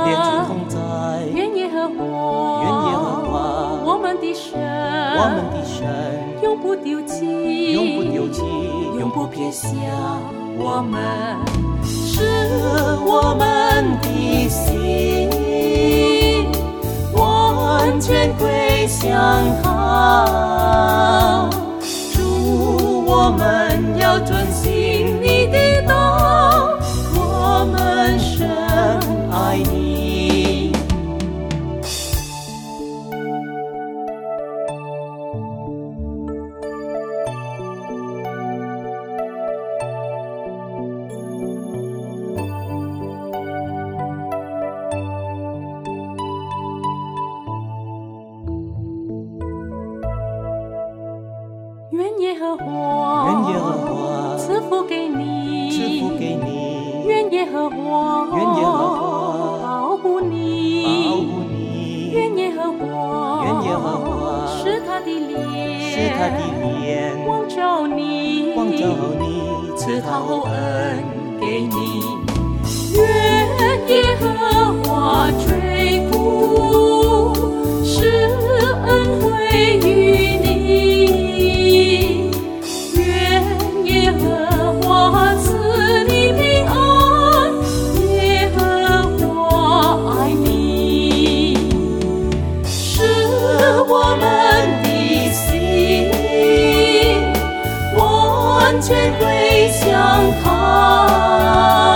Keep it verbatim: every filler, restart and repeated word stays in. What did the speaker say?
天主同在， 愿耶和华， 愿耶和华， 我们的神， 我们的神， 永不丢弃， 永不丢弃， 永不撇下我们，是我们的心完全归向他。主，我们要遵行你的道，我们深爱你。愿耶和华， 愿耶和华赐福给你， 赐福给你， 愿耶和华， 愿耶和华保护你， 保护你， 愿耶和华， 愿耶和华使他的脸， 使他的脸光照你， 光照你， 赐他厚恩给你。愿耶和华垂顾，施恩惠于你。愿耶和华赐你平安，耶和华爱你，使我们的心完全归向他。